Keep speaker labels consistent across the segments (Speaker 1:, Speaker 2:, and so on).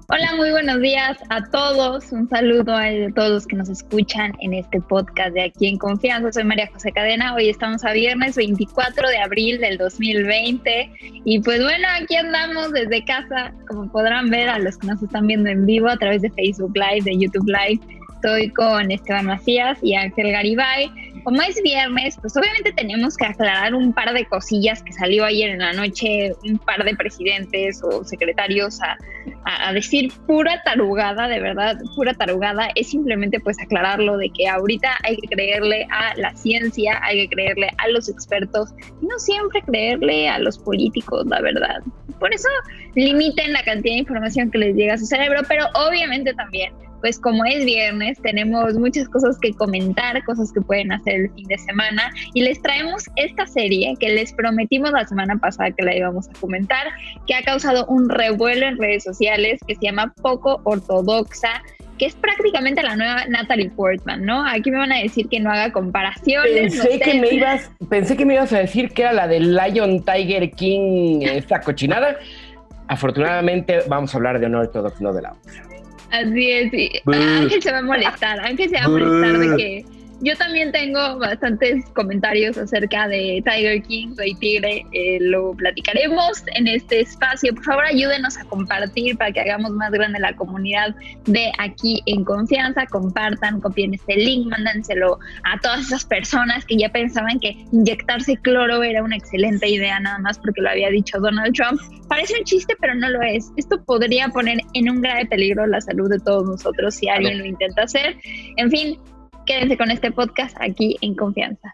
Speaker 1: Hola, muy buenos días a todos. Un saludo a todos los que nos escuchan en este podcast de Aquí en Confianza. Soy María José Cadena. Hoy estamos a viernes 24 de abril del 2020. Y pues bueno, aquí andamos desde casa. Como podrán ver a los que nos están viendo en vivo a través de Facebook Live, de YouTube Live. Estoy con Esteban Macías y Ángel Garibay. Como es viernes, pues obviamente tenemos que aclarar un par de cosillas que salió ayer en la noche, un par de presidentes o secretarios a decir pura tarugada, de verdad, pura tarugada. Es simplemente pues aclararlo de que ahorita hay que creerle a la ciencia, hay que creerle a los expertos y no siempre creerle a los políticos, la verdad. Por eso limiten la cantidad de información que les llega a su cerebro, pero obviamente también, pues como es viernes, tenemos muchas cosas que comentar, cosas que pueden hacer el fin de semana, y les traemos esta serie que les prometimos la semana pasada que la íbamos a comentar, que ha causado un revuelo en redes sociales, que se llama Poco Ortodoxa, que es prácticamente la nueva Natalie Portman, ¿no? Aquí me van a decir que no haga comparaciones.
Speaker 2: Pensé que me ibas a decir que era la de Lion, Tiger, King, esta cochinada. Afortunadamente vamos a hablar de Unorthodox, no de la otra.
Speaker 1: Así es, sí. Ángel se va a molestar de que yo también tengo bastantes comentarios acerca de Tiger King, Soy Tigre, lo platicaremos en este espacio. Por favor, ayúdenos a compartir para que hagamos más grande la comunidad de Aquí en Confianza. Compartan, copien este link, mándenselo a todas esas personas que ya pensaban que inyectarse cloro era una excelente idea nada más porque lo había dicho Donald Trump. Parece un chiste, pero no lo es. Esto podría poner en un grave peligro la salud de todos nosotros si alguien lo intenta hacer. En fin, quédense con este podcast Aquí en Confianza.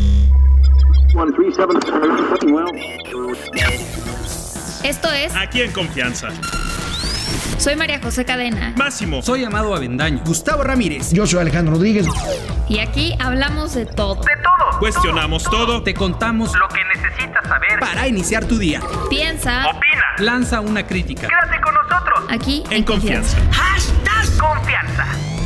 Speaker 1: Esto es
Speaker 3: Aquí en Confianza.
Speaker 1: Soy María José Cadena.
Speaker 3: Máximo.
Speaker 4: Soy Amado Avendaño.
Speaker 5: Gustavo Ramírez.
Speaker 6: Yo soy Alejandro Rodríguez.
Speaker 1: Y aquí hablamos de todo.
Speaker 7: De todo.
Speaker 3: Cuestionamos todo.
Speaker 4: Te contamos
Speaker 7: lo que necesitas saber
Speaker 4: para iniciar tu día.
Speaker 1: Piensa.
Speaker 7: Opina.
Speaker 4: Lanza una crítica.
Speaker 7: Quédate con nosotros.
Speaker 1: Aquí
Speaker 3: en Confianza.
Speaker 7: #Confianza.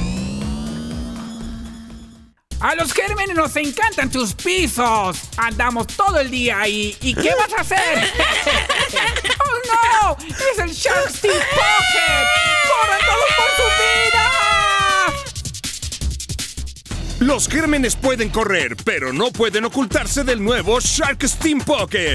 Speaker 5: A los gérmenes nos encantan tus pisos. Andamos todo el día ahí. ¿Y qué vas a hacer? ¡Oh, no! ¡Es el Shark Steam Pocket! ¡Corran todos por su vida!
Speaker 8: Los gérmenes pueden correr, pero no pueden ocultarse del nuevo Shark Steam Pocket.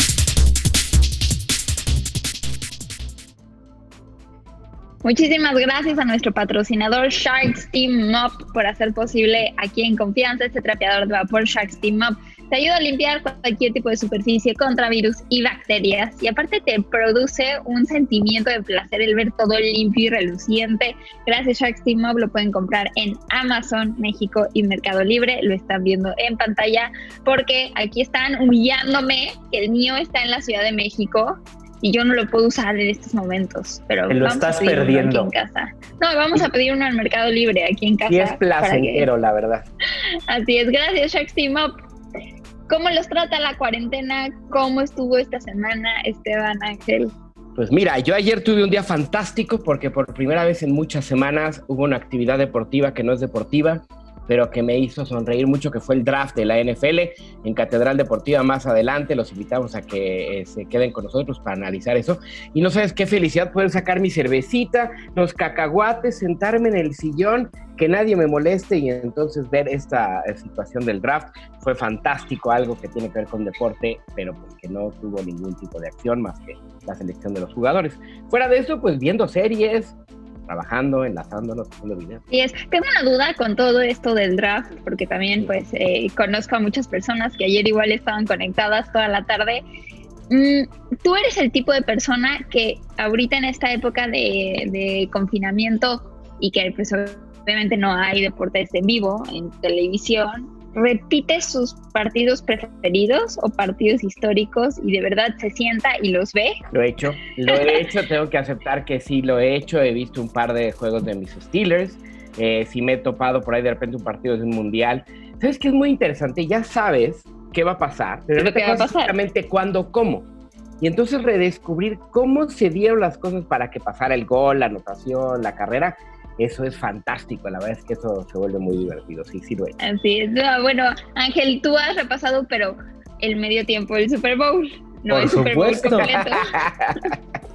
Speaker 1: Muchísimas gracias a nuestro patrocinador Shark Steam Mop por hacer posible Aquí en Confianza este trapeador de vapor Shark Steam Mop. Te ayuda a limpiar cualquier tipo de superficie contra virus y bacterias y aparte te produce un sentimiento de placer el ver todo limpio y reluciente. Gracias Shark Steam Mop lo pueden comprar en Amazon, México y Mercado Libre. Lo están viendo en pantalla porque aquí están humillándome que el mío está en la Ciudad de México y yo no lo puedo usar en estos momentos, pero
Speaker 2: te lo estás perdiendo.
Speaker 1: Aquí en casa. No, vamos a pedir uno en Mercado Libre aquí en casa.
Speaker 2: Y es placentero, la verdad.
Speaker 1: Así es, gracias Shark Steam Up. ¿Cómo los trata la cuarentena? ¿Cómo estuvo esta semana, Esteban, Ángel?
Speaker 2: Pues mira, yo ayer tuve un día fantástico porque por primera vez en muchas semanas hubo una actividad deportiva que no es deportiva, pero que me hizo sonreír mucho, que fue el draft de la NFL en Catedral Deportiva más adelante. Los invitamos a que se queden con nosotros para analizar eso. Y no sabes qué felicidad poder sacar mi cervecita, los cacahuates, sentarme en el sillón, que nadie me moleste y entonces ver esta situación del draft. Fue fantástico, algo que tiene que ver con deporte, pero pues que no tuvo ningún tipo de acción más que la selección de los jugadores. Fuera de eso, pues viendo series, trabajando, enlazándonos, haciendo videos.
Speaker 1: Y tengo una duda con todo esto del draft, porque también pues conozco a muchas personas que ayer igual estaban conectadas toda la tarde. ¿Tú eres el tipo de persona que ahorita en esta época de confinamiento y que pues obviamente no hay deportes en vivo, en televisión, repite sus partidos preferidos o partidos históricos y de verdad se sienta y los ve?
Speaker 2: Lo he hecho, tengo que aceptar que sí lo he hecho. He visto un par de juegos de mis Steelers, sí me he topado por ahí de repente un partido de un mundial. ¿Sabes qué es muy interesante? Ya sabes qué va a pasar, pero no te sabes exactamente cuándo, cómo. Y entonces redescubrir cómo se dieron las cosas para que pasara el gol, la anotación, la carrera. Eso es fantástico, la verdad es que eso se vuelve muy divertido, sí lo he hecho.
Speaker 1: Así es. Bueno, Ángel, tú has repasado, pero el medio tiempo del Super Bowl, no
Speaker 2: por
Speaker 1: el Super Bowl
Speaker 2: supuesto.
Speaker 1: completo.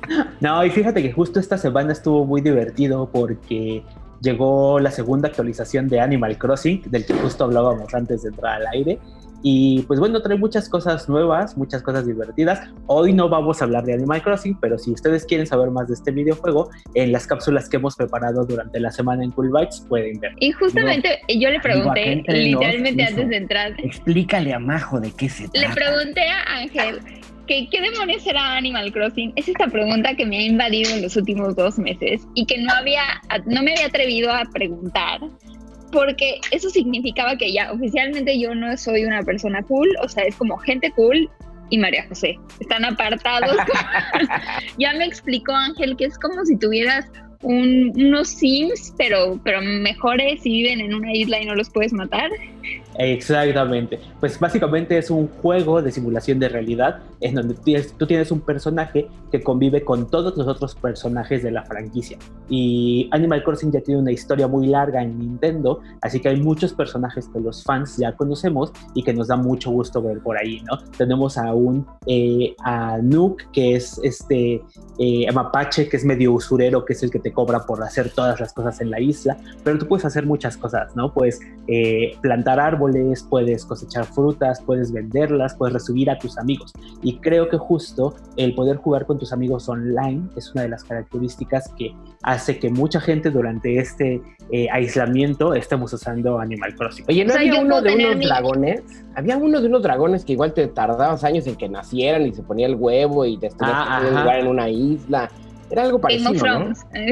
Speaker 6: No, y fíjate que justo esta semana estuvo muy divertido porque llegó la segunda actualización de Animal Crossing, del que justo hablábamos antes de entrar al aire. Y pues bueno, trae muchas cosas nuevas, muchas cosas divertidas. Hoy no vamos a hablar de Animal Crossing, pero si ustedes quieren saber más de este videojuego, en las cápsulas que hemos preparado durante la semana en Cool Bytes pueden ver.
Speaker 1: Y justamente yo le pregunté, literalmente antes de entrar,
Speaker 2: explícale a Majo de qué se trata.
Speaker 1: le pregunté a Ángel que qué demonios era Animal Crossing. Es esta pregunta que me ha invadido en los últimos 2 meses y que no me había atrevido a preguntar, porque eso significaba que ya oficialmente yo no soy una persona cool, o sea, es como gente cool y María José. Están apartados. Ya me explicó Ángel que es como si tuvieras unos Sims, pero mejores y viven en una isla y no los puedes matar.
Speaker 6: Exactamente. Pues básicamente es un juego de simulación de realidad en donde tú tienes un personaje que convive con todos los otros personajes de la franquicia. Y Animal Crossing ya tiene una historia muy larga en Nintendo, así que hay muchos personajes que los fans ya conocemos y que nos da mucho gusto ver por ahí, ¿no? Tenemos a Nook, que es mapache, que es medio usurero, que es el que te cobra por hacer todas las cosas en la isla, pero tú puedes hacer muchas cosas, ¿no? Puedes plantar árboles, puedes cosechar frutas, puedes venderlas, puedes recibir a tus amigos. Y creo que justo el poder jugar con tus amigos online es una de las características que hace que mucha gente durante este aislamiento estemos usando Animal Crossing.
Speaker 2: Oye, ¿no había uno de unos dragones? Había uno de unos dragones que igual te tardabas años en que nacieran y se ponía el huevo y te tenías que jugar en una isla. Era algo parecido, ¿no?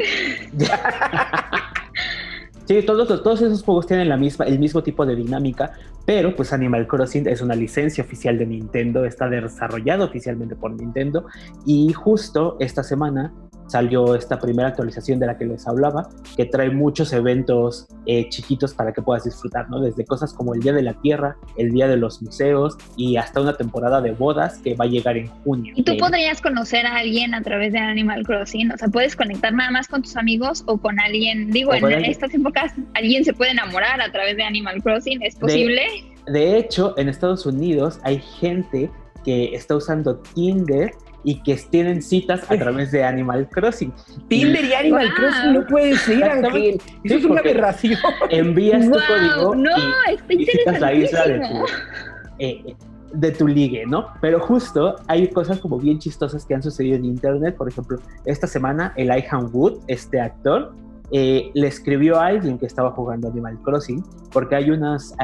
Speaker 6: Sí, todos esos juegos tienen el mismo tipo de dinámica, pero pues Animal Crossing es una licencia oficial de Nintendo, está desarrollado oficialmente por Nintendo, y justo esta semana salió esta primera actualización de la que les hablaba, que trae muchos eventos chiquitos para que puedas disfrutar, ¿no? Desde cosas como el Día de la Tierra, el Día de los Museos y hasta una temporada de bodas que va a llegar en junio.
Speaker 1: ¿Y tú podrías conocer a alguien a través de Animal Crossing? O sea, ¿puedes conectar nada más con tus amigos o con alguien? Digo, en estas épocas, ¿alguien se puede enamorar a través de Animal Crossing? ¿Es posible?
Speaker 6: De hecho, en Estados Unidos hay gente que está usando Tinder y que tienen citas a través de Animal Crossing.
Speaker 2: Tinder y Animal Crossing no puede ser, Ángel. Eso es una aberración.
Speaker 6: Envías tu código
Speaker 1: y
Speaker 6: citas la isla de tu ligue, ¿no? Pero justo hay cosas como bien chistosas que han sucedido en internet. Por ejemplo, esta semana Elijah Wood, este actor, le escribió a alguien que estaba jugando Animal Crossing porque hay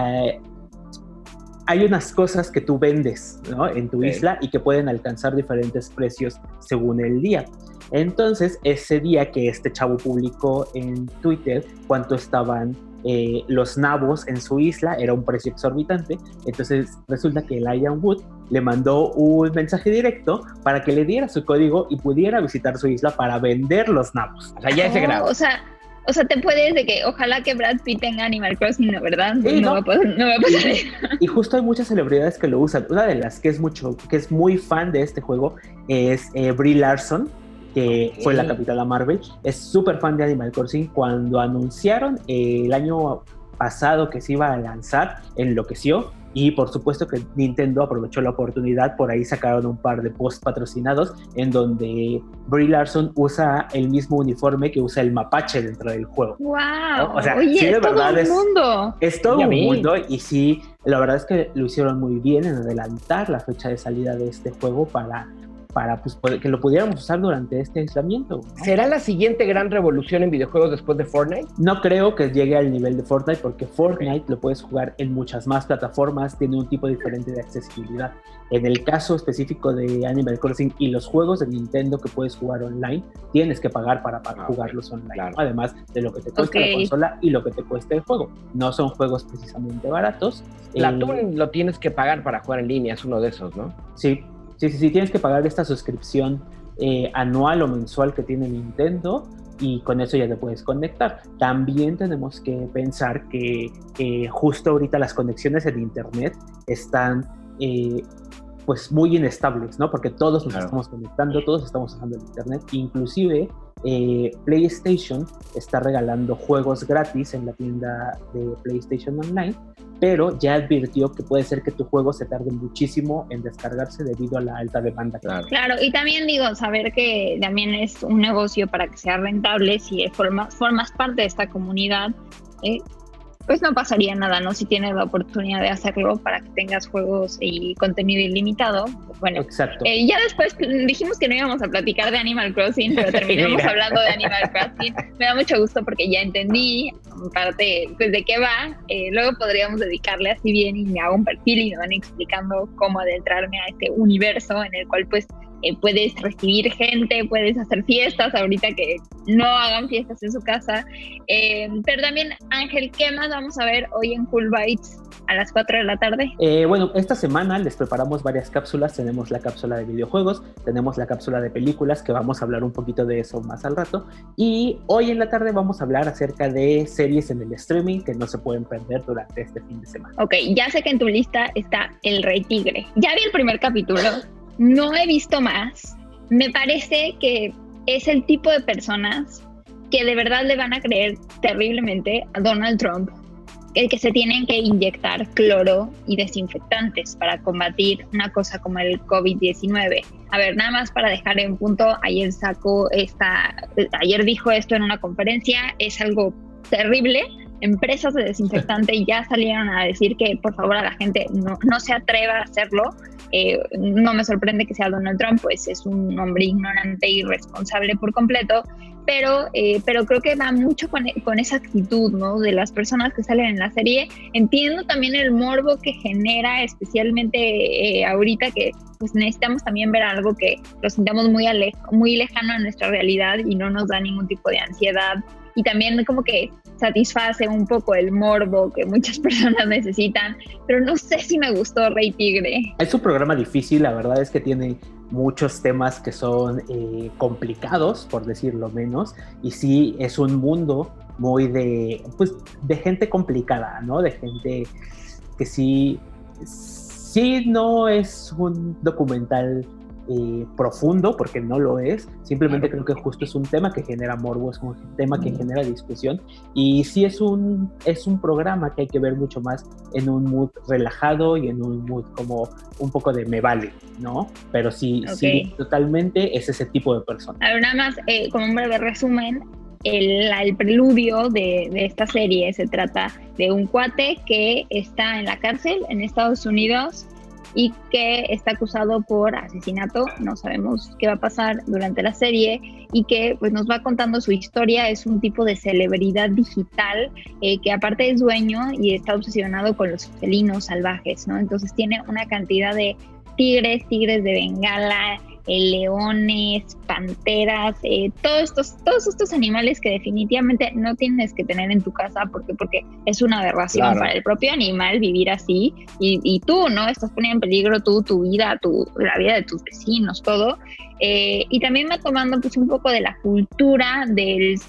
Speaker 6: unas cosas que tú vendes, ¿no? En tu isla y que pueden alcanzar diferentes precios según el día. Entonces, ese día que este chavo publicó en Twitter cuánto estaban los nabos en su isla, era un precio exorbitante. Entonces, resulta que Elijah Wood le mandó un mensaje directo para que le diera su código y pudiera visitar su isla para vender los nabos.
Speaker 2: O sea, ya ese grado.
Speaker 1: O sea, te puedes de que ojalá que Brad Pitt tenga Animal Crossing, ¿no? ¿Verdad?
Speaker 6: Sí,
Speaker 1: no va a pasar.
Speaker 6: Y justo hay muchas celebridades que lo usan. Una de las que es muy fan de este juego es Brie Larson, que fue la Capitana Marvel. Es súper fan de Animal Crossing. Cuando anunciaron el año pasado que se iba a lanzar, enloqueció. Y por supuesto que Nintendo aprovechó la oportunidad, por ahí sacaron un par de posts patrocinados en donde Brie Larson usa el mismo uniforme que usa el mapache dentro del juego.
Speaker 1: ¡Wow!
Speaker 6: ¿No? O sea,
Speaker 1: oye,
Speaker 6: sí, de
Speaker 1: es
Speaker 6: verdad
Speaker 1: todo un mundo.
Speaker 6: Es todo un mundo y sí, la verdad es que lo hicieron muy bien en adelantar la fecha de salida de este juego para pues, que lo pudiéramos usar durante este aislamiento, ¿no?
Speaker 2: ¿Será la siguiente gran revolución en videojuegos después de Fortnite?
Speaker 6: No creo que llegue al nivel de Fortnite porque Fortnite lo puedes jugar en muchas más plataformas, tiene un tipo diferente de accesibilidad. En el caso específico de Animal Crossing y los juegos de Nintendo que puedes jugar online, tienes que pagar para jugarlos online, claro. Además de lo que te cuesta la consola y lo que te cuesta el juego. No son juegos precisamente baratos.
Speaker 2: Platoon lo tienes que pagar para jugar en línea, es uno de esos, ¿no?
Speaker 6: Sí, tienes que pagar esta suscripción anual o mensual que tiene Nintendo y con eso ya te puedes conectar. También tenemos que pensar que justo ahorita las conexiones en internet están pues muy inestables, ¿no? Porque todos nos
Speaker 2: Claro.
Speaker 6: estamos conectando, todos estamos usando el internet, inclusive PlayStation está regalando juegos gratis en la tienda de PlayStation Online, pero ya advirtió que puede ser que tu juego se tarde muchísimo en descargarse debido a la alta demanda.
Speaker 1: Claro, y también digo, saber que también es un negocio para que sea rentable, si formas parte de esta comunidad, pues no pasaría nada, ¿no? Si tienes la oportunidad de hacerlo para que tengas juegos y contenido ilimitado, pues bueno.
Speaker 6: Exacto.
Speaker 1: Ya después dijimos que no íbamos a platicar de Animal Crossing, pero terminamos hablando de Animal Crossing. Me da mucho gusto porque ya entendí parte pues, de qué va. Luego podríamos dedicarle así bien y me hago un perfil y me van explicando cómo adentrarme a este universo en el cual pues puedes recibir gente, puedes hacer fiestas, ahorita que no hagan fiestas en su casa. Pero también, Ángel, ¿qué más vamos a ver hoy en Cool Bites a las 4 de la tarde?
Speaker 6: Bueno, esta semana les preparamos varias cápsulas. Tenemos la cápsula de videojuegos, tenemos la cápsula de películas, que vamos a hablar un poquito de eso más al rato. Y hoy en la tarde vamos a hablar acerca de series en el streaming que no se pueden perder durante este fin de semana.
Speaker 1: Ok, ya sé que en tu lista está El Rey Tigre. Ya vi el primer capítulo. No he visto más. Me parece que es el tipo de personas que de verdad le van a creer terriblemente a Donald Trump, el que se tienen que inyectar cloro y desinfectantes para combatir una cosa como el COVID-19. A ver, nada más para dejar en punto, ayer dijo esto en una conferencia, es algo terrible. Empresas de desinfectante ya salieron a decir que por favor a la gente no se atreva a hacerlo. No me sorprende que sea Donald Trump, pues es un hombre ignorante e irresponsable por completo, pero creo que va mucho con esa actitud, ¿no? De las personas que salen en la serie. Entiendo también el morbo que genera, especialmente ahorita que pues necesitamos también ver algo que lo sintamos muy lejano a nuestra realidad y no nos da ningún tipo de ansiedad. Y también como que satisface un poco el morbo que muchas personas necesitan, pero no sé si me gustó Rey Tigre.
Speaker 6: Es un programa difícil, la verdad es que tiene muchos temas que son complicados, por decirlo menos, y sí es un mundo muy de gente complicada, ¿no? De gente que sí no es un documental profundo, porque no lo es, simplemente creo que justo es un tema que genera morbo, es un tema que genera discusión, y sí es un programa que hay que ver mucho más en un mood relajado y en un mood como un poco de me vale, ¿no? Pero sí, sí, totalmente es ese tipo de persona.
Speaker 1: A ver, nada más, como un breve resumen, el preludio de esta serie se trata de un cuate que está en la cárcel en Estados Unidos y que está acusado por asesinato. No sabemos qué va a pasar durante la serie, y que pues nos va contando su historia. Es un tipo de celebridad digital que aparte es dueño y está obsesionado con los felinos salvajes, ¿no? Entonces tiene una cantidad de tigres de Bengala, leones, panteras, todos estos animales que definitivamente no tienes que tener en tu casa porque es una aberración para el propio animal vivir así, y tú, ¿no? Estás poniendo en peligro tu vida, la vida de tus vecinos, todo. Y también va tomando pues un poco de la cultura del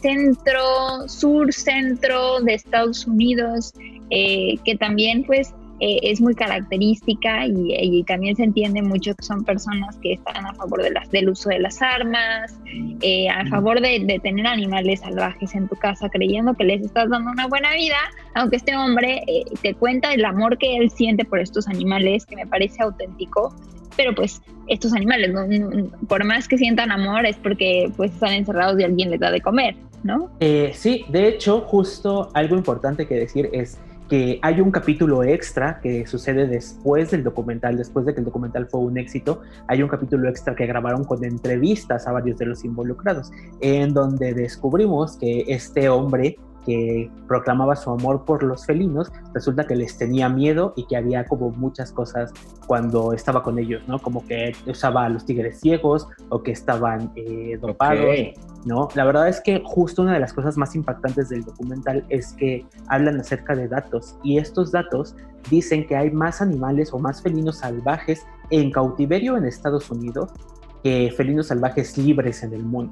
Speaker 1: sur-centro de Estados Unidos, que también pues es muy característica, y también se entiende mucho que son personas que están a favor del uso de las armas, a favor de tener animales salvajes en tu casa, creyendo que les estás dando una buena vida, aunque este hombre te cuenta el amor que él siente por estos animales, que me parece auténtico. Pero pues estos animales, ¿no? Por más que sientan amor, es porque pues están encerrados y alguien les da de comer, ¿no?
Speaker 6: Sí, de hecho, justo algo importante que decir es que hay un capítulo extra que sucede después del documental, después de que el documental fue un éxito. Hay un capítulo extra que grabaron con entrevistas a varios de los involucrados, en donde descubrimos que este hombre que proclamaba su amor por los felinos, resulta que les tenía miedo y que había como muchas cosas cuando estaba con ellos, ¿no? Como que usaba a los tigres ciegos o que estaban dopados, ¿no? La verdad es que justo una de las cosas más impactantes del documental es que hablan acerca de datos, y estos datos dicen que hay más animales o más felinos salvajes en cautiverio en Estados Unidos que felinos salvajes libres en el mundo.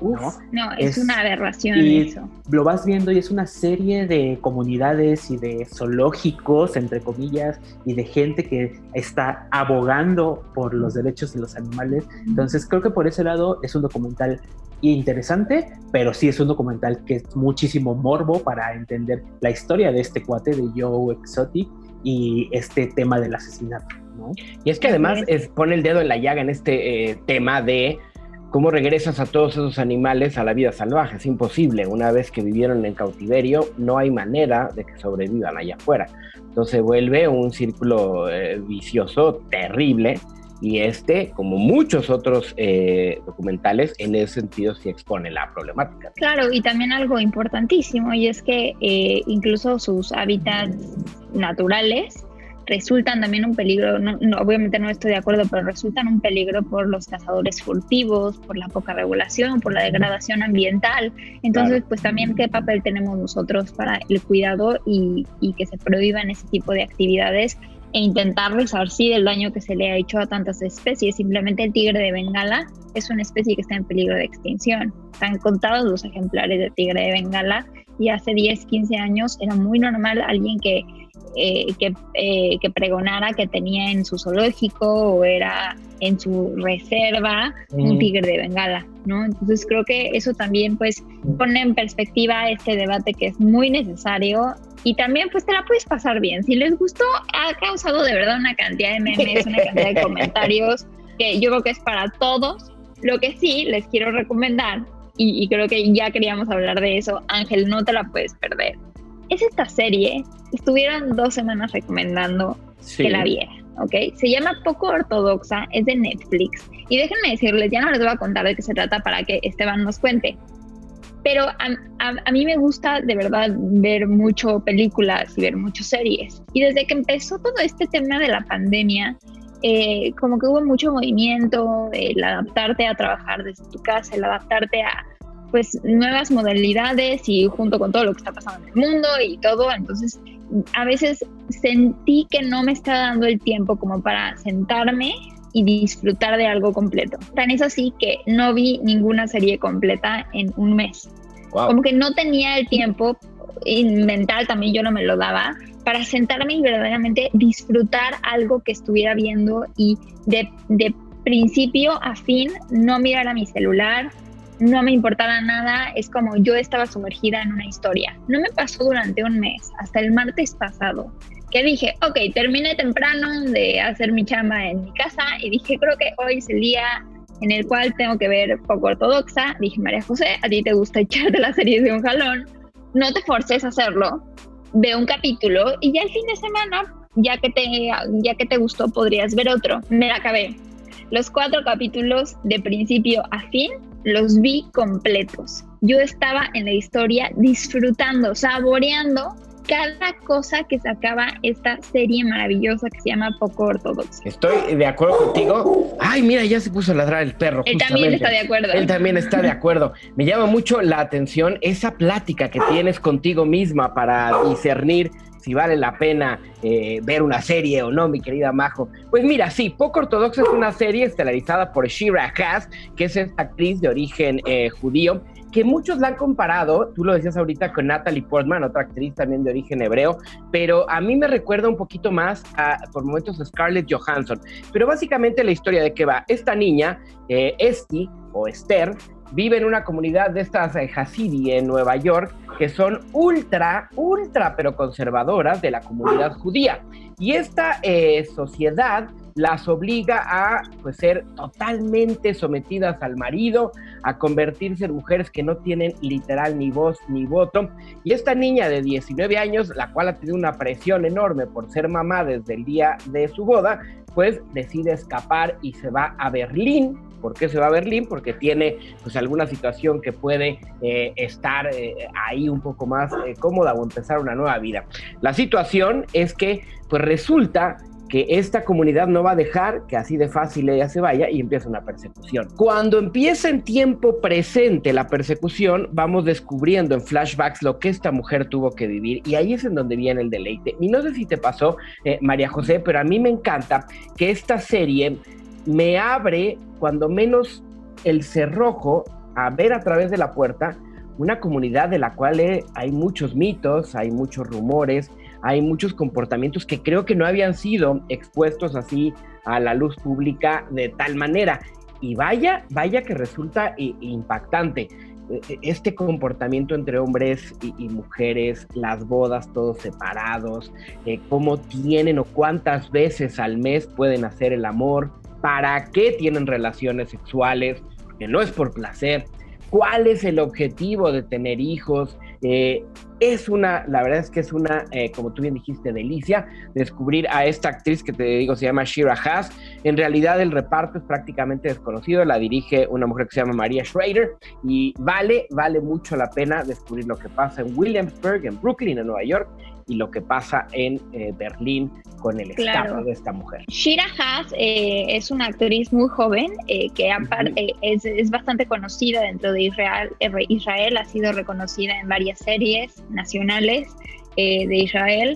Speaker 6: ¿no?
Speaker 1: No, es una aberración
Speaker 6: y
Speaker 1: eso.
Speaker 6: Lo vas viendo y es una serie de comunidades y de zoológicos, entre comillas, y de gente que está abogando por los derechos de los animales. Entonces creo que por ese lado es un documental interesante, pero sí es un documental que es muchísimo morbo para entender la historia de este cuate de Joe Exotic y este tema del asesinato, ¿no?
Speaker 2: Y es que además pone el dedo en la llaga en este tema de cómo regresas a todos esos animales a la vida salvaje. Es imposible. Una vez que vivieron en cautiverio, no hay manera de que sobrevivan allá afuera. Entonces vuelve un círculo vicioso terrible, y como muchos otros documentales, en ese sentido sí expone la problemática.
Speaker 1: Claro, y también algo importantísimo, y es que incluso sus hábitats naturales resultan también un peligro. No, obviamente no estoy de acuerdo, pero resultan un peligro por los cazadores furtivos, por la poca regulación, por la degradación ambiental. Entonces, claro, pues también qué papel tenemos nosotros para el cuidado y que se prohíban ese tipo de actividades e intentar resarcir el daño que se le ha hecho a tantas especies. Simplemente el tigre de Bengala es una especie que está en peligro de extinción. Están contados los ejemplares de tigre de Bengala, y hace 10, 15 años era muy normal alguien que pregonara que tenía en su zoológico o era en su reserva un tigre de Bengala, ¿no? Entonces creo que eso también pues pone en perspectiva este debate que es muy necesario, y también pues te la puedes pasar bien. Si les gustó, ha causado de verdad una cantidad de memes, una cantidad de comentarios que yo creo que es para todos. Lo que sí les quiero recomendar, y creo que ya queríamos hablar de eso, Ángel, no te la puedes perder, es esta serie. Estuvieron 2 semanas recomendando que la vieran, ¿ok? Se llama Poco Ortodoxa, es de Netflix, y déjenme decirles, ya no les voy a contar de qué se trata para que Esteban nos cuente, pero a mí me gusta de verdad ver mucho películas y ver muchas series, y desde que empezó todo este tema de la pandemia, como que hubo mucho movimiento, el adaptarte a trabajar desde tu casa, el adaptarte a pues nuevas modalidades, y junto con todo lo que está pasando en el mundo y todo. Entonces a veces sentí que no me está dando el tiempo como para sentarme y disfrutar de algo completo. Tan es así que no vi ninguna serie completa en un mes. Wow. Como que no tenía el tiempo, y mental también yo no me lo daba, para sentarme y verdaderamente disfrutar algo que estuviera viendo, y de principio a fin no mirar a mi celular, no me importaba nada. Es como yo estaba sumergida en una historia. No me pasó durante un mes, hasta el martes pasado, que dije, ok, terminé temprano de hacer mi chamba en mi casa, y dije, creo que hoy es el día en el cual tengo que ver Poco Ortodoxa. Dije, María José, a ti te gusta echarte las series de un jalón, no te forces a hacerlo, ve un capítulo y ya el fin de semana, ya que te gustó, podrías ver otro. Me la acabé. Los 4 capítulos de principio a fin los vi completos. Yo estaba en la historia disfrutando, saboreando cada cosa que sacaba esta serie maravillosa que se llama Poco Ortodoxa.
Speaker 2: Estoy de acuerdo contigo. Ay, mira, ya se puso a ladrar el perro.
Speaker 1: Él también está de acuerdo.
Speaker 2: Él también está de acuerdo. Me llama mucho la atención esa plática que tienes contigo misma para discernir si vale la pena ver una serie o no, mi querida Majo. Pues mira, sí, Poco Ortodoxa es una serie estelarizada por Shira Katz, que es esta actriz de origen judío, que muchos la han comparado, tú lo decías ahorita, con Natalie Portman, otra actriz también de origen hebreo, pero a mí me recuerda un poquito más por momentos, a Scarlett Johansson. Pero básicamente la historia de que va, esta niña, Esti, o Esther, vive en una comunidad de estas Hasidi en Nueva York, que son ultra, pero conservadoras de la comunidad judía. Y esta sociedad las obliga a pues, ser totalmente sometidas al marido, a convertirse en mujeres que no tienen literal ni voz ni voto. Y esta niña de 19 años, la cual ha tenido una presión enorme por ser mamá desde el día de su boda, pues decide escapar y se va a Berlín. ¿Por qué se va a Berlín? Porque tiene pues alguna situación que puede estar ahí un poco más cómoda o empezar una nueva vida. La situación es que pues resulta que esta comunidad no va a dejar que así de fácil ella se vaya, y empieza una persecución. Cuando empieza en tiempo presente la persecución, vamos descubriendo en flashbacks lo que esta mujer tuvo que vivir, y ahí es en donde viene el deleite. Y no sé si te pasó, María José, pero a mí me encanta que esta serie me abre cuando menos el cerrojo a ver a través de la puerta una comunidad de la cual hay muchos mitos, hay muchos rumores, hay muchos comportamientos que creo que no habían sido expuestos así a la luz pública de tal manera. Y vaya que resulta impactante. Este comportamiento entre hombres y mujeres, las bodas todos separados, cómo tienen o cuántas veces al mes pueden hacer el amor, para qué tienen relaciones sexuales, porque no es por placer, cuál es el objetivo de tener hijos. La verdad es que es una, como tú bien dijiste, delicia descubrir a esta actriz que te digo se llama Shira Haas. En realidad el reparto es prácticamente desconocido, la dirige una mujer que se llama Maria Schrader y vale mucho la pena descubrir lo que pasa en Williamsburg, en Brooklyn, en Nueva York, y lo que pasa en Berlín con el estado de esta mujer.
Speaker 1: Shira Haas es una actriz muy joven que es bastante conocida dentro de Israel. Israel ha sido reconocida en varias series nacionales de Israel.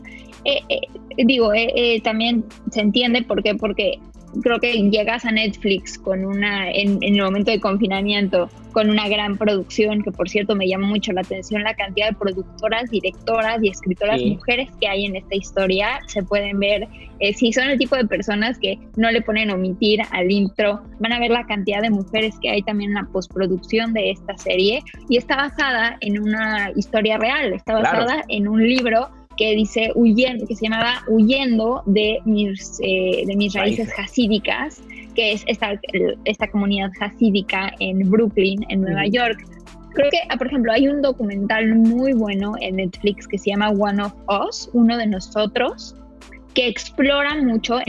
Speaker 1: También se entiende por qué, porque creo que llegas a Netflix con en el momento de confinamiento con una gran producción, que por cierto me llama mucho la atención la cantidad de productoras, directoras y escritoras mujeres que hay en esta historia. Se pueden ver, si son el tipo de personas que no le ponen omitir al intro, van a ver la cantidad de mujeres que hay también en la postproducción de esta serie, y está basada en una historia real, está basada en un libro que dice que se llamaba Huyendo de mis raíces hasídicas, que es esta comunidad hasídica en Brooklyn, en Nueva York. Creo que, por ejemplo, hay un documental muy bueno en Netflix que se llama One of Us, Uno de Nosotros, que explora mucho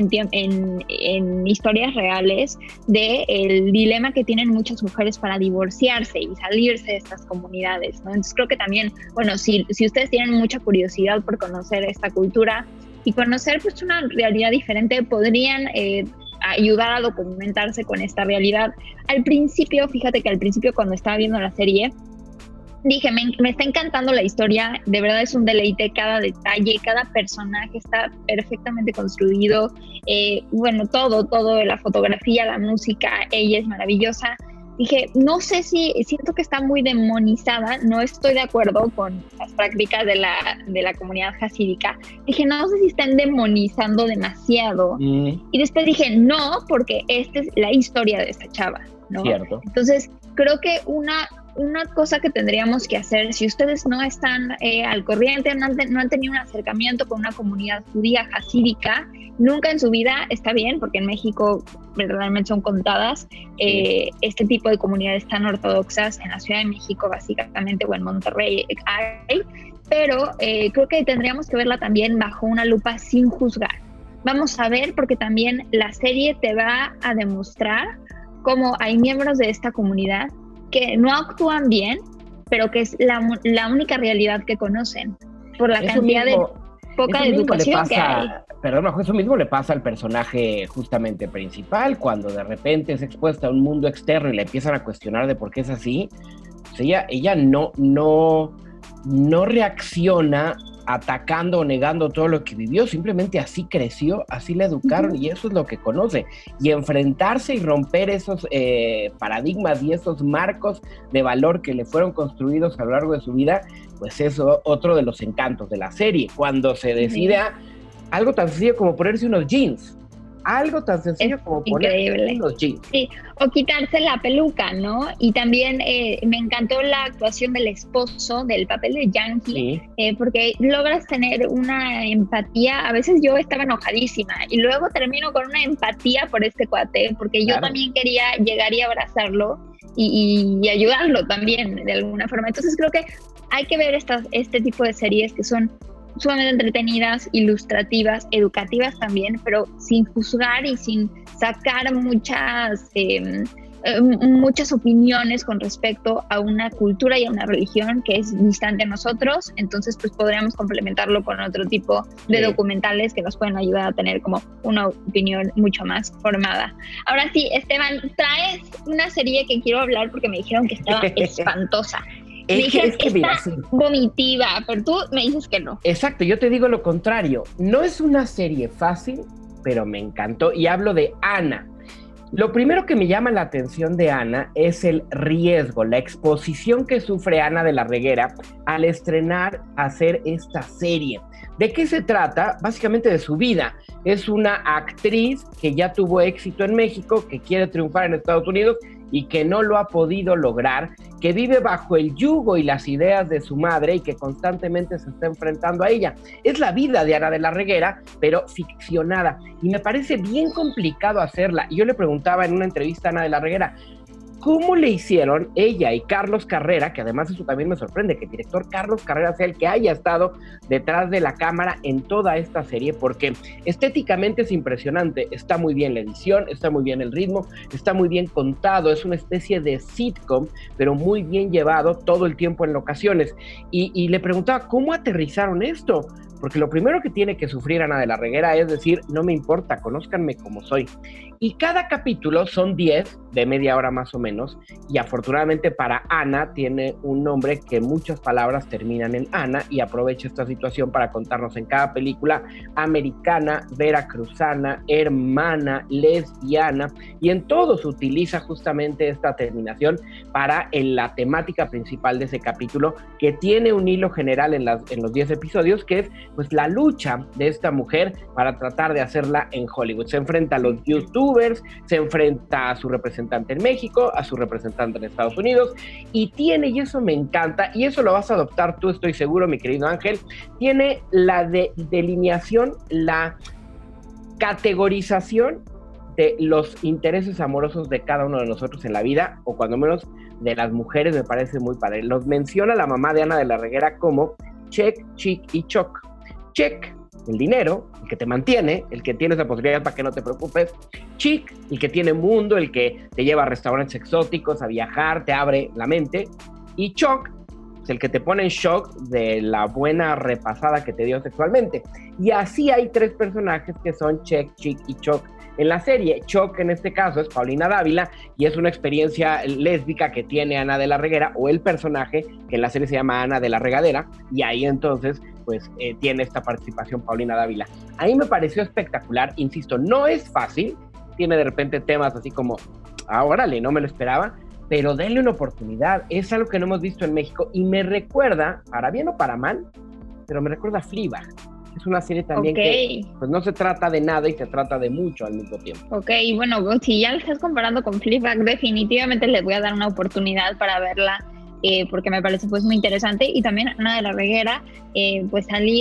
Speaker 1: en historias reales del dilema que tienen muchas mujeres para divorciarse y salirse de estas comunidades, ¿no? Entonces creo que también, bueno, si ustedes tienen mucha curiosidad por conocer esta cultura y conocer pues una realidad diferente, podrían ayudar a documentarse con esta realidad. Fíjate que al principio cuando estaba viendo la serie, dije, me está encantando la historia, de verdad es un deleite, cada detalle, cada personaje está perfectamente construido, todo, la fotografía, la música, ella es maravillosa. Dije, no sé siento que está muy demonizada, no estoy de acuerdo con las prácticas de la comunidad hasídica. Dije, no sé si están demonizando demasiado. Y después dije, no, porque esta es la historia de esta chava, ¿no? Cierto. Entonces, creo que una cosa que tendríamos que hacer, si ustedes no están al corriente, no han tenido un acercamiento con una comunidad judía hasídica, nunca en su vida, está bien, porque en México verdaderamente son contadas este tipo de comunidades tan ortodoxas. En la Ciudad de México básicamente, o en Monterrey hay, pero creo que tendríamos que verla también bajo una lupa sin juzgar. Vamos a ver, porque también la serie te va a demostrar cómo hay miembros de esta comunidad que no actúan bien, pero que es la única realidad que conocen, por la cantidad de poca educación que hay.
Speaker 2: Perdón, eso mismo le pasa al personaje justamente principal, cuando de repente es expuesta a un mundo externo y le empiezan a cuestionar de por qué es así. Pues ella no reacciona atacando o negando todo lo que vivió, simplemente así creció, así la educaron, y eso es lo que conoce. Y enfrentarse y romper esos paradigmas y esos marcos de valor que le fueron construidos a lo largo de su vida, pues es otro de los encantos de la serie, cuando se decide a algo tan sencillo como ponerse unos jeans. Algo tan sencillo como ponerse unos jeans.
Speaker 1: Sí, o quitarse la peluca, ¿no? Y también me encantó la actuación del esposo, del papel de Yankee, porque logras tener una empatía. A veces yo estaba enojadísima y luego termino con una empatía por este cuate, porque yo también quería llegar y abrazarlo y ayudarlo también de alguna forma. Entonces creo que hay que ver este tipo de series que son sumamente entretenidas, ilustrativas, educativas también, pero sin juzgar y sin sacar muchas opiniones con respecto a una cultura y a una religión que es distante a nosotros. Entonces pues podríamos complementarlo con otro tipo de documentales que nos pueden ayudar a tener como una opinión mucho más formada. Ahora sí, Esteban, traes una serie que quiero hablar porque me dijeron que estaba espantosa. Me dijeron que está vomitiva, pero tú me dices que no.
Speaker 2: Exacto, yo te digo lo contrario. No es una serie fácil, pero me encantó, y hablo de Ana. Lo primero que me llama la atención de Ana es el riesgo, la exposición que sufre Ana de la Reguera al estrenar, hacer esta serie. ¿De qué se trata? Básicamente de su vida. Es una actriz que ya tuvo éxito en México, que quiere triunfar en Estados Unidos y que no lo ha podido lograr, que vive bajo el yugo y las ideas de su madre y que constantemente se está enfrentando a ella. Es la vida de Ana de la Reguera, pero ficcionada. Y me parece bien complicado hacerla. Y yo le preguntaba en una entrevista a Ana de la Reguera, ¿cómo le hicieron ella y Carlos Carrera? Que además eso también me sorprende, que el director Carlos Carrera sea el que haya estado detrás de la cámara en toda esta serie, porque estéticamente es impresionante, está muy bien la edición, está muy bien el ritmo, está muy bien contado, es una especie de sitcom, pero muy bien llevado todo el tiempo en locaciones. Y le preguntaba, ¿cómo aterrizaron esto? Porque lo primero que tiene que sufrir Ana de la Reguera es decir, no me importa, conózcanme como soy. Y cada capítulo son 10, de media hora más o menos, y afortunadamente para Ana tiene un nombre que muchas palabras terminan en Ana y aprovecha esta situación para contarnos en cada película americana, veracruzana, hermana, lesbiana, y en todos utiliza justamente esta terminación para la temática principal de ese capítulo, que tiene un hilo general en los 10 episodios, que es pues la lucha de esta mujer para tratar de hacerla en Hollywood. Se enfrenta a los youtubers, se enfrenta a su representante en México, a su representante en Estados Unidos, y eso me encanta, y eso lo vas a adoptar tú, estoy seguro, mi querido Ángel, tiene la delineación, la categorización de los intereses amorosos de cada uno de nosotros en la vida, o cuando menos de las mujeres, me parece muy padre. Los menciona la mamá de Ana de la Reguera como check, chic y choc. Check, el dinero, el que te mantiene, el que tiene esa posibilidad para que no te preocupes. Chic, el que tiene mundo, el que te lleva a restaurantes exóticos, a viajar, te abre la mente. Y choc, es el que te pone en shock de la buena repasada que te dio sexualmente. Y así hay 3 personajes que son check, chic y choc en la serie. Choc en este caso es Paulina Dávila y es una experiencia lésbica que tiene Ana de la Reguera, o el personaje que en la serie se llama Ana de la Regadera, y ahí entonces pues tiene esta participación Paulina Dávila. A mí me pareció espectacular, insisto, no es fácil, tiene de repente temas así como, órale, no me lo esperaba, pero denle una oportunidad, es algo que no hemos visto en México y me recuerda, para bien o para mal, pero me recuerda a Fleabag. Es una serie también que pues no se trata de nada y se trata de mucho al mismo tiempo.
Speaker 1: Ok, bueno, si ya lo estás comparando con Fleabag, definitivamente le voy a dar una oportunidad para verla, porque me parece pues muy interesante. Y también Ana de la Reguera, pues salir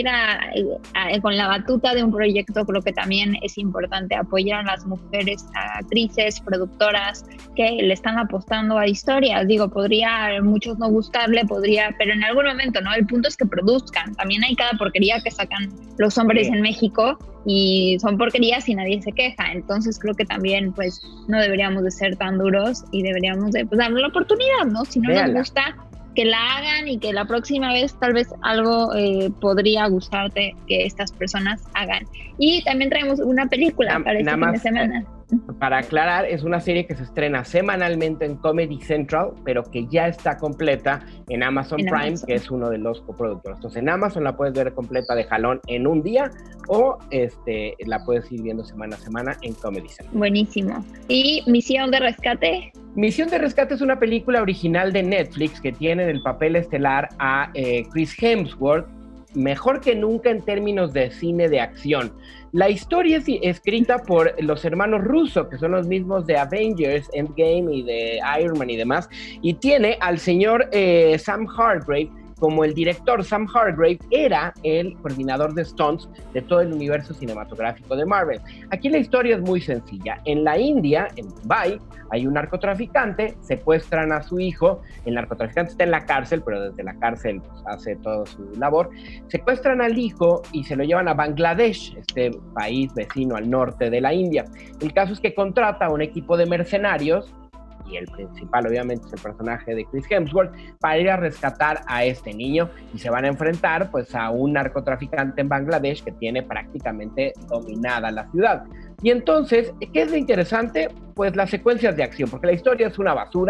Speaker 1: con la batuta de un proyecto, creo que también es importante apoyar a las mujeres, a actrices, productoras que le están apostando a historias. Digo, podría a muchos no gustarle, pero en algún momento, ¿no? El punto es que produzcan. También hay cada porquería que sacan los hombres en México y son porquerías y nadie se queja. Entonces creo que también pues no deberíamos de ser tan duros y deberíamos de pues, darle la oportunidad, ¿no? Si no nos gusta, que la hagan y que la próxima vez tal vez algo podría gustarte que estas personas hagan. Y también traemos una película para este fin de semana.
Speaker 2: Para aclarar, es una serie que se estrena semanalmente en Comedy Central, pero que ya está completa en Amazon Prime, que es uno de los coproductores. Entonces en Amazon la puedes ver completa de jalón en un día, o la puedes ir viendo semana a semana en Comedy Central.
Speaker 1: Buenísimo. ¿Y Misión de Rescate?
Speaker 2: Misión de Rescate es una película original de Netflix que tiene en el papel estelar a Chris Hemsworth, mejor que nunca en términos de cine de acción. La historia es escrita por los hermanos Russo, que son los mismos de Avengers, Endgame y de Iron Man y demás, y tiene al señor Sam Hargrave como el director. Sam Hargrave era el coordinador de stunts de todo el universo cinematográfico de Marvel. Aquí la historia es muy sencilla. En la India, en Mumbai, hay un narcotraficante, secuestran a su hijo, el narcotraficante está en la cárcel, pero desde la cárcel pues, hace toda su labor, secuestran al hijo y se lo llevan a Bangladesh, este país vecino al norte de la India. El caso es que contrata a un equipo de mercenarios, y el principal obviamente es el personaje de Chris Hemsworth, para ir a rescatar a este niño, y se van a enfrentar pues a un narcotraficante en Bangladesh que tiene prácticamente dominada la ciudad. Y entonces, ¿qué es lo interesante? Pues las secuencias de acción, porque la historia es una basura,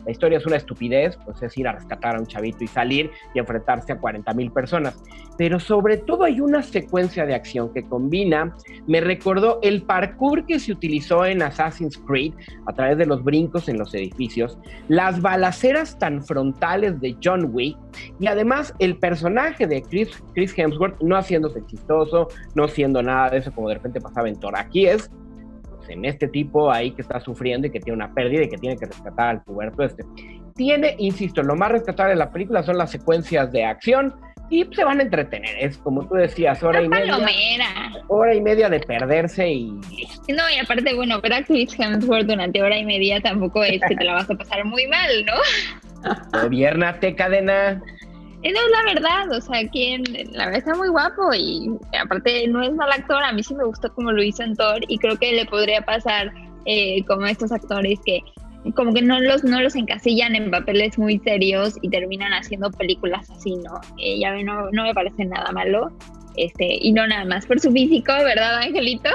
Speaker 2: la historia es una estupidez, pues es ir a rescatar a un chavito y salir y enfrentarse a 40,000 personas. Pero sobre todo hay una secuencia de acción que combina, me recordó el parkour que se utilizó en Assassin's Creed a través de los brincos en los edificios, las balaceras tan frontales de John Wick y además el personaje de Chris Hemsworth no haciéndose chistoso, no siendo nada de eso como de repente pasaba en Thor. Aquí es en este tipo ahí que está sufriendo y que tiene una pérdida y que tiene que rescatar al puberto Tiene, insisto, lo más rescatable de la película son las secuencias de acción y se van a entretener. Es como tú decías, hora y media de perderse y listo.
Speaker 1: No, y aparte, bueno, ver a Chris Hemsworth durante hora y media tampoco es que te la vas a pasar muy mal, ¿no?
Speaker 2: Gobiérnate, cadena.
Speaker 1: No, es la verdad, o sea, la verdad está muy guapo y aparte no es mal actor, a mí sí me gustó como lo hizo en Thor y creo que le podría pasar como a estos actores que como que no los encasillan en papeles muy serios y terminan haciendo películas así, ¿no? Ya ven, no me parece nada malo, y no nada más por su físico, ¿verdad, Angelito?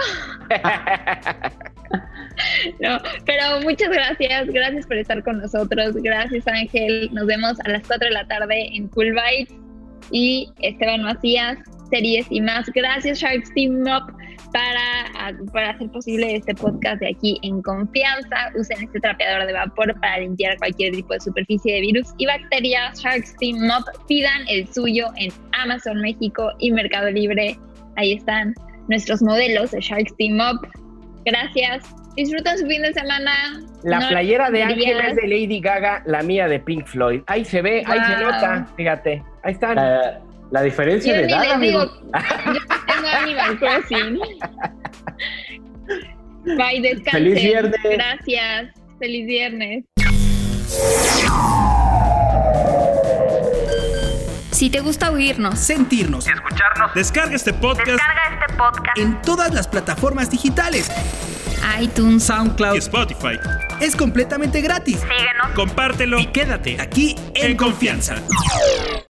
Speaker 1: No, pero muchas gracias por estar con nosotros, gracias Ángel, nos vemos a las 4 de la tarde en Cool Bites y Esteban Macías, series y más. Gracias Sharks Team Up para hacer posible este podcast de Aquí en Confianza. Usen este trapeador de vapor para limpiar cualquier tipo de superficie de virus y bacterias. Sharks Team Up, pidan el suyo en Amazon México y Mercado Libre, ahí están nuestros modelos de Sharks Team Up. Gracias. Disfrutan su fin de semana.
Speaker 2: La playera de Ángel es de Lady Gaga, la mía de Pink Floyd. Ahí se ve, ahí se nota, fíjate. Ahí están.
Speaker 6: La diferencia de edad, amigo.
Speaker 1: Yo tengo Animal Crossing. Bye, descansen.
Speaker 6: Feliz viernes.
Speaker 1: Gracias. Feliz viernes. Si te gusta oírnos,
Speaker 4: sentirnos,
Speaker 7: Escucharnos.
Speaker 3: Descarga este podcast
Speaker 4: en todas las plataformas digitales,
Speaker 1: iTunes,
Speaker 4: SoundCloud
Speaker 3: y Spotify.
Speaker 4: es completamente gratis.
Speaker 7: Síguenos.
Speaker 3: Compártelo
Speaker 4: Y quédate aquí en Confianza.